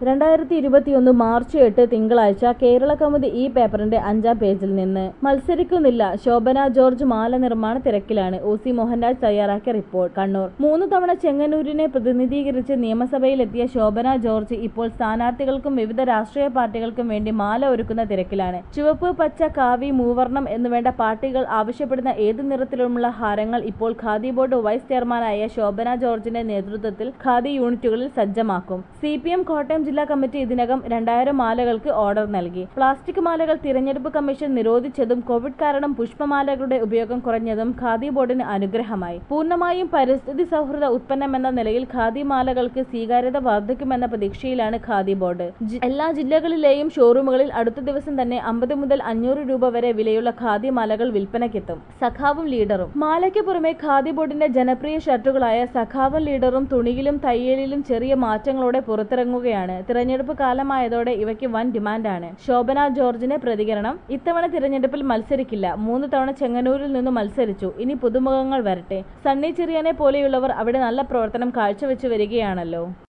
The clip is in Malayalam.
2021 മാർച്ച് 8 തിങ്കളാഴ്ച കേരള കൗമുദി ഈ പേപ്പറിന്റെ 5-ാം പേജിൽ നിന്ന്. മത്സരിക്കുന്നില്ല ശോഭന ജോർജ് മാല നിർമ്മാണ തിരക്കിലാണ്. ഒ.സി. മോഹൻരാജ് തയ്യാറാക്കിയ റിപ്പോർട്ട്. കണ്ണൂർ. 3 തവണ ചെങ്ങന്നൂരിനെ പ്രതിനിധീകരിച്ച് നിയമസഭയിലെത്തിയ ശോഭന ജോർജ് ഇപ്പോൾ സ്ഥാനാർത്ഥികൾക്കും വിവിധ രാഷ്ട്രീയ പാർട്ടികൾക്കും വേണ്ടി മാല ഒരുക്കുന്ന തിരക്കിലാണ്. ചുവപ്പ്, പച്ച, കാവി, മൂവർണം എന്നുവേണ്ട പാർട്ടികൾ ആവശ്യപ്പെടുന്ന ഏത് നിറത്തിലുമുള്ള ഹാരങ്ങൾ ഇപ്പോൾ ഖാദി ബോർഡ് വൈസ് ചെയർമാനായ ശോഭന ജോർജിന്റെ നേതൃത്വത്തിൽ ഖാദി യൂണിറ്റുകളിൽ സജ്ജമാക്കും. CPM കോട്ടയം ജില്ലാ കമ്മിറ്റി ഇതിനകം 2000 മാലകൾക്ക് ഓർഡർ നൽകി. പ്ലാസ്റ്റിക് മാലകൾ തിരഞ്ഞെടുപ്പ് കമ്മീഷൻ നിരോധിച്ചതും കോവിഡ് കാരണം പുഷ്പമാലകളുടെ ഉപയോഗം കുറഞ്ഞതും ഖാദി ബോർഡിന് അനുഗ്രഹമായി. പൂർണ്ണമായും പരിസ്ഥിതി സൗഹൃദ ഉത്പന്നമെന്ന നിലയിൽ ഖാദി മാലകൾക്ക് സ്വീകാര്യത വർദ്ധിക്കുമെന്ന പ്രതീക്ഷയിലാണ് ഖാദി ബോർഡ്. എല്ലാ ജില്ലകളിലെയും ഷോറൂമുകളിൽ അടുത്ത ദിവസം തന്നെ 50 മുതൽ 500 രൂപ വരെ വിലയുള്ള ഖാദി മാലകൾ വിൽപ്പനയ്ക്കെത്തും. സഖാവും ലീഡറും. മാലയ്ക്ക് പുറമെ ഖാദി ബോർഡിന്റെ ജനപ്രിയ ഷർട്ടുകളായ സഖാവും ലീഡറും തുണിയിലും തയ്യലിലും ചെറിയ മാറ്റങ്ങളോടെ പുറത്തിറങ്ങുകയാണ്. തിരഞ്ഞെടുപ്പ് കാലമായതോടെ ഇവയ്ക്ക് വൻ ഡിമാൻഡാണ്. ശോഭന ജോർജിന്റെ പ്രതികരണം. ഇത്തവണ തിരഞ്ഞെടുപ്പിൽ മത്സരിക്കില്ല. 3 തവണ ചെങ്ങന്നൂരിൽ നിന്ന് മത്സരിച്ചു. ഇനി പുതുമുഖങ്ങൾ വരട്ടെ. സണ്ണി ചെറിയാനെ പോലെയുള്ളവർ അവിടെ നല്ല പ്രവർത്തനം കാഴ്ചവെച്ചു വരികയാണല്ലോ.